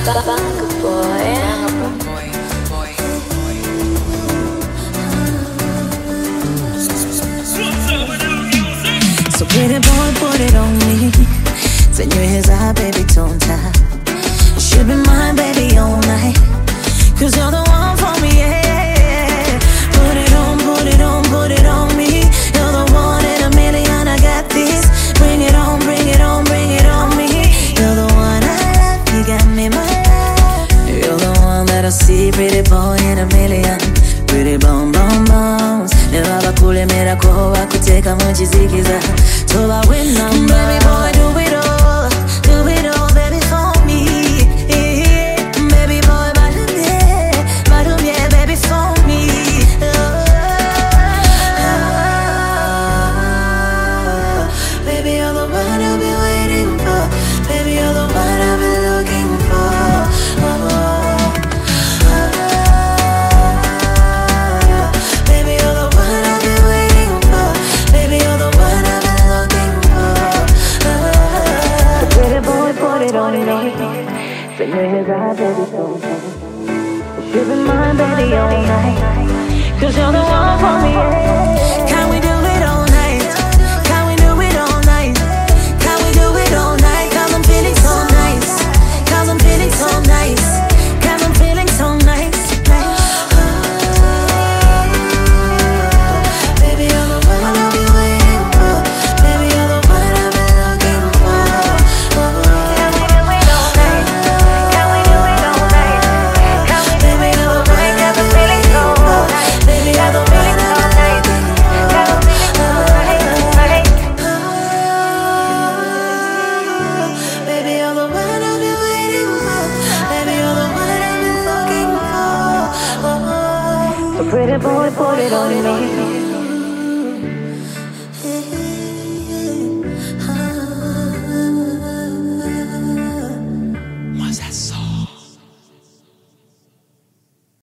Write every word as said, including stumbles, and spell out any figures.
So pretty boy, put it on me. Señor, his eye, baby, don't tie. You should be mine, baby, all night. Cause you're the one for me, yeah. Put it on, put it on, put it on me. You're the one in a million, I got this. Bring it on, bring it on, bring it on me. You're the one I love, you got me, my love. You're the one that I see, pretty boy in a million. Pretty bum bum bums. Never bakule mera ko wakuteka muchizikiza. Toba when I'm baby boy, do it all, do it all, baby for me. Yeah. Baby boy, badumye, badumye, baby for me. Oh. Baby, you're the one I've been waiting for. Baby, you're the one I've been looking for. Oh. Señor, his eye, baby, so you should be mine, baby, all night. Cause you're the one for me, yeah. Can we do it all night? Can we do it all night? Can we do it all night? Cause I'm feeling so nice. Cause I'm feeling so nice. Cause I'm feeling so nice. Baby, you're the one I've been waiting for. Baby, you're the one I've been looking for. Can we do it all night? Can we do it all night? Can we do it all night? Cause I'm feeling so nice. Baby, you're the one I've been waiting for. Cause I'm feeling so nice. Baby, you're the one I've been waiting for. Baby, you're the one I've been looking for. So pretty boy, put it on me.